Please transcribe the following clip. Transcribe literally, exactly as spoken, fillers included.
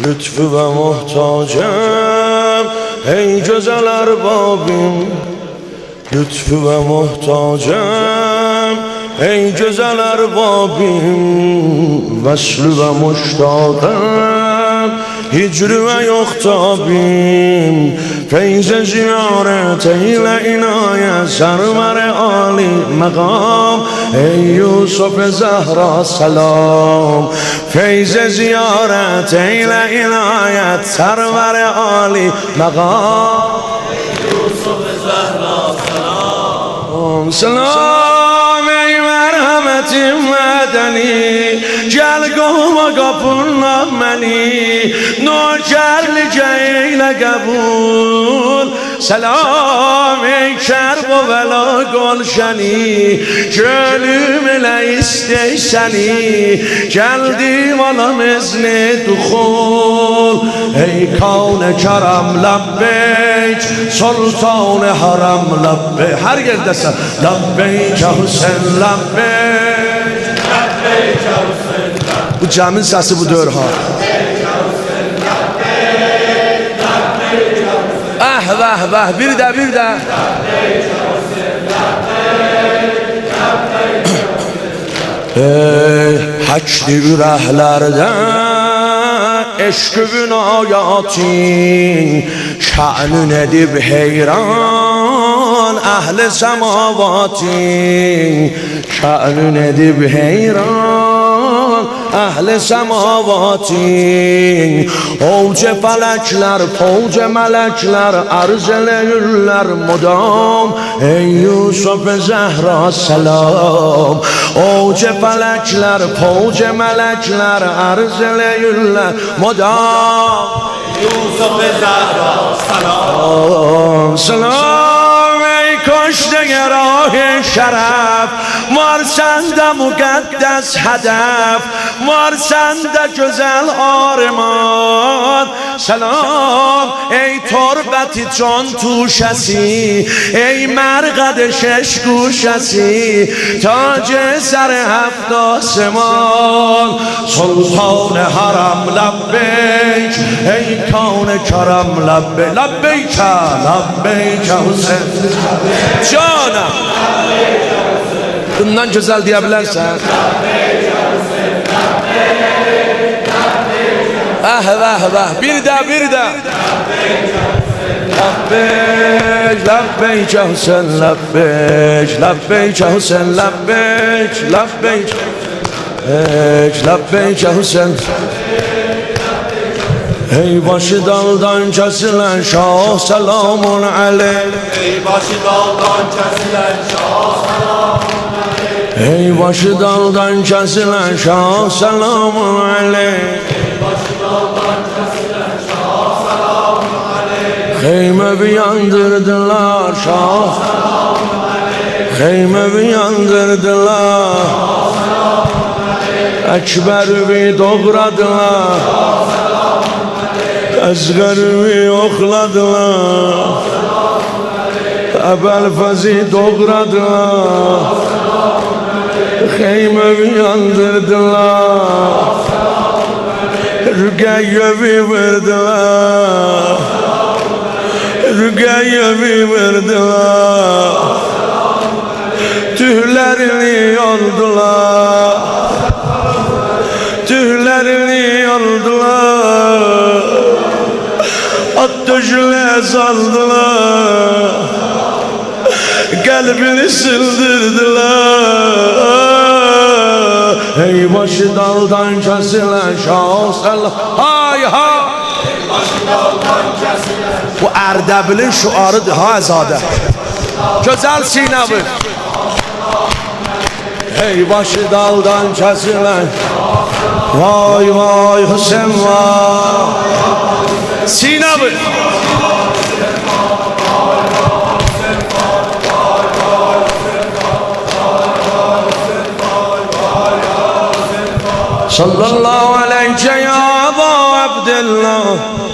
لطف و محتاجم ای جزل اربابیم، لطف و محتاجم ای جزل اربابیم، وصل و مشتاقم هجر و یختابیم، فیض زیارت ایل عنایت سرور عالی مقام ای یوسف زهرا سلام، فیض زیارت ایل عنایت سرور عالی مقام یوسف زهرا سلام. سلام ای مرحمت مدنی جلگم و گپون منی نوکر لجیل قبول، سلام ای کرب و ولا گلشنی جلوم لیستیشنی جلدی والا مزن دخول، ای کون کرم لبیک سلطان حرم لبیک، هر گردسن لبیک حسین لبیک لبیک حسین لبیک. Bu cəmin səsi bu dör ha. Əh vəh vəh bir də bir də. Ey həkli ürəklərdən eşq binayatin şə'nün edib heyran əhl-i səmavatin, şə'nün edib heyran اهل سماواتی، اوج فلکler فوج ملکler ارزله‌الر مدام ای یوسف زهرا سلام، اوج فلکler فوج ملکler ارزله‌الر مدام یوسف زهرا سلام. سلام ای کشته راه شرف مارسند مقدس هدف مارسند جزل آرمان، سلام ای تربتی چون توشسی ای مرقد شش گوشسی تاج سر هفت آسمان، سلطان حرم لبیک ای کون کرم لبیک لبیک لبیک حسین جانم bundan güzel diyebilirsen. Ah vah vah bir de bir de. Labbeyk labbeyk Hüseyin labbeyk labbeyk Hüseyin labbeyk labbeyk labbeyk Hüseyin. Ey başı daldan kesilen şah selamun aleyh, ey başı daldan kesilen şah selamun aleyh, ey başı daldan kesilen şah selamun aleyh, ey başı daldan kesilen şah selamun aleyh, Kheyme bir yandırdılar şah selamun aleyh, Kheyme bir yandırdılar şah selamun aleyh, Ekber bir doğradılar Ezgərimi oxladılar Əbəlfəzi doğradılar Xeyməvi yandırdılar Rüqəyyəvi verdiler Rüqəyyəvi verdiler Tühlərini yoldular Tühlərini yoldular Ateşle saldılar Kalbini sildirdiler Ey başı daldan kesilen şah selam Hay ha başı daldan kesilen. Bu Ərdəbilin şuarıdır ha zade Güzel Sinevi Ey başı daldan kesilen Vay vay Hüseyin vay Sinevi Sallallahu aleyke ya Aba Abdillah